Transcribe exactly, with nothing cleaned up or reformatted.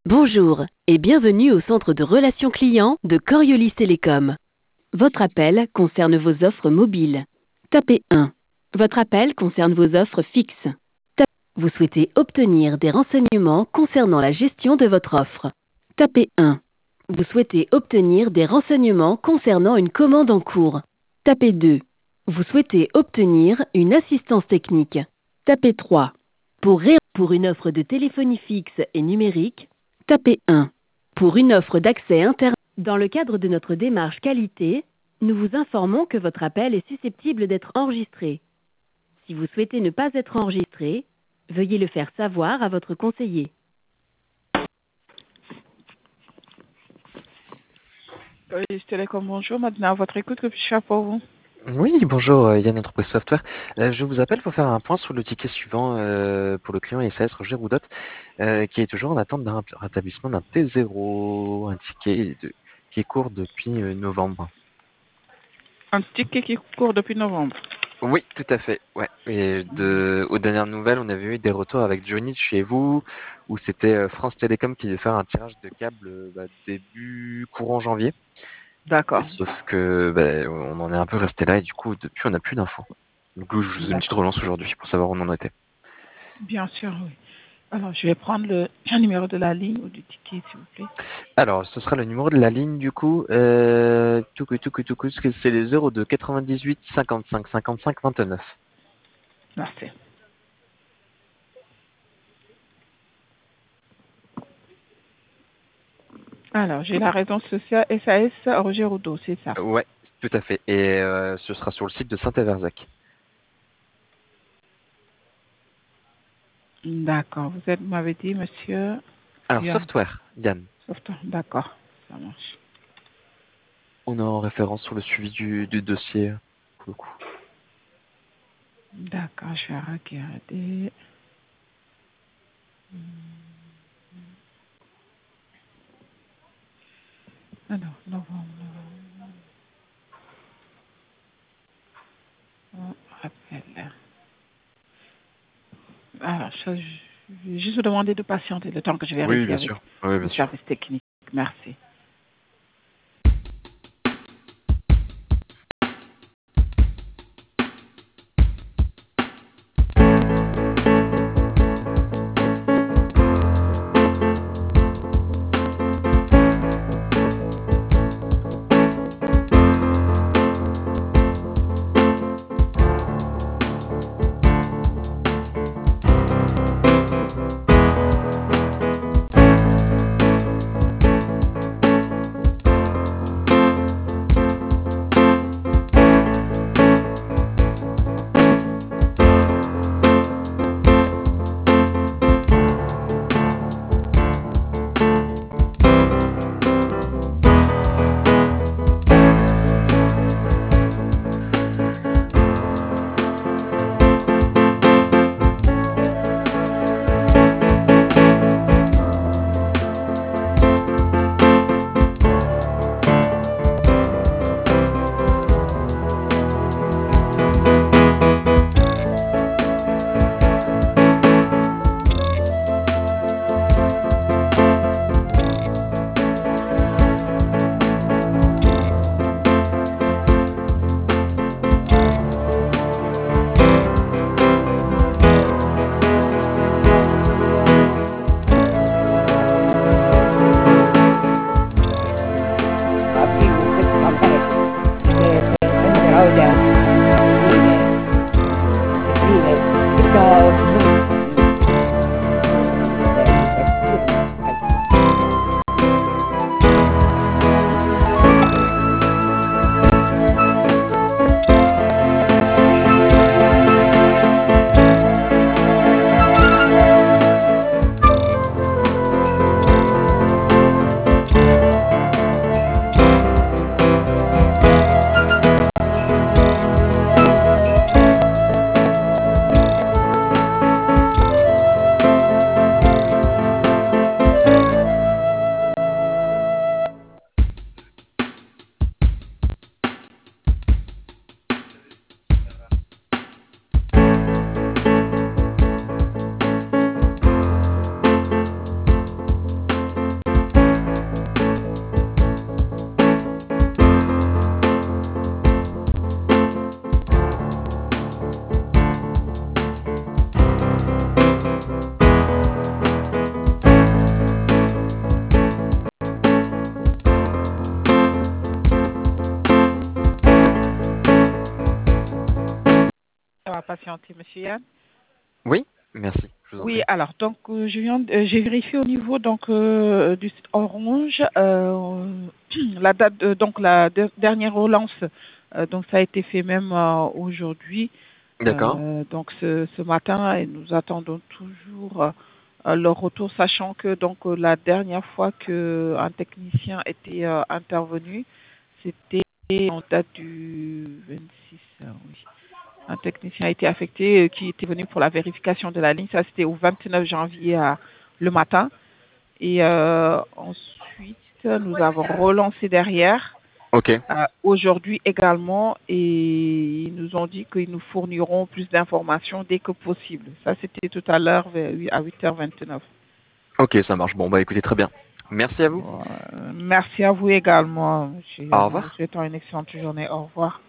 Bonjour et bienvenue au centre de relations clients de Coriolis Télécom. Votre appel concerne vos offres mobiles. Tapez un. Votre appel concerne vos offres fixes. Tapez- Vous souhaitez obtenir des renseignements concernant la gestion de votre offre. Tapez un. Vous souhaitez obtenir des renseignements concernant une commande en cours. Tapez deux. Vous souhaitez obtenir une assistance technique. Tapez trois. Pour, ré- pour une offre de téléphonie fixe et numérique, tapez un. Pour une offre d'accès Internet. Dans le cadre de notre démarche qualité, nous vous informons que votre appel est susceptible d'être enregistré. Si vous souhaitez ne pas être enregistré, veuillez le faire savoir à votre conseiller. Oui, Télécom, bonjour. Maintenant, à votre écoute, que puis-je faire pour vous? Oui, bonjour, euh, Yann Entreprise Software. Euh, je vous appelle pour faire un point sur le ticket suivant euh, pour le client S A S Roger Roudot, euh, qui est toujours en attente d'un rétablissement d'un T zéro, un ticket de- qui est court depuis euh, novembre. Un ticket qui court depuis novembre. Oui, tout à fait. Ouais. Et de, aux dernières nouvelles, on avait eu des retours avec Johnny de chez vous, où c'était euh, France Télécom qui devait faire un tirage de câble euh, bah, début courant janvier. D'accord. Sauf que bah, on en est un peu resté là et du coup, depuis, on n'a plus d'infos. Donc, je vous faisais une petite D'accord. relance aujourd'hui pour savoir où on en était. Bien sûr, oui. Alors, je vais prendre le, le numéro de la ligne ou du ticket, s'il vous plaît. Alors, ce sera le numéro de la ligne du coup. Euh, tout que tout que tout que, c'est le zéro deux quatre-vingt-dix-huit cinquante-cinq cinquante-cinq vingt-neuf. Merci. Alors, j'ai la raison sociale S A S Roger Roudot, c'est ça. Ouais, tout à fait. Et euh, ce sera sur le site de Saint-Éverzac. D'accord. Vous êtes, vous m'avez dit, monsieur Alors, Yann. software, Yann. Software. D'accord. Ça marche. On est en référence sur le suivi du, du dossier pour le coup. D'accord, je vais regarder. Alors, novembre, novembre. On rappelle. Alors, je, je vais juste vous demander de patienter le temps que je Oui, vérifie bien avec sûr. Oui, le bien sûr. service technique. Merci. patienter, monsieur Yann. Oui, merci, je vous en Oui, prie. alors donc euh, je viens, de- euh, j'ai vérifié au niveau donc euh, du site Orange euh, la date de- donc la de- dernière relance euh, donc ça a été fait même euh, aujourd'hui D'accord. euh, donc ce, ce matin et nous attendons toujours euh, euh, leur retour sachant que donc euh, la dernière fois que un technicien était euh, intervenu c'était en date du vingt-six euh, oui. Un technicien a été affecté euh, qui était venu pour la vérification de la ligne. Ça, c'était au vingt-neuf janvier à- le matin. Et euh, ensuite, nous avons relancé derrière Ok, euh, aujourd'hui également et ils nous ont dit qu'ils nous fourniront plus d'informations dès que possible. Ça, c'était tout à l'heure vers- oui, à huit heures vingt-neuf. ok, ça marche. Bon, bah écoutez, très bien. Merci à vous. Bon, euh, merci à vous également, monsieur Au Yann, en vous revoir. souhaitant une excellente journée. Au revoir.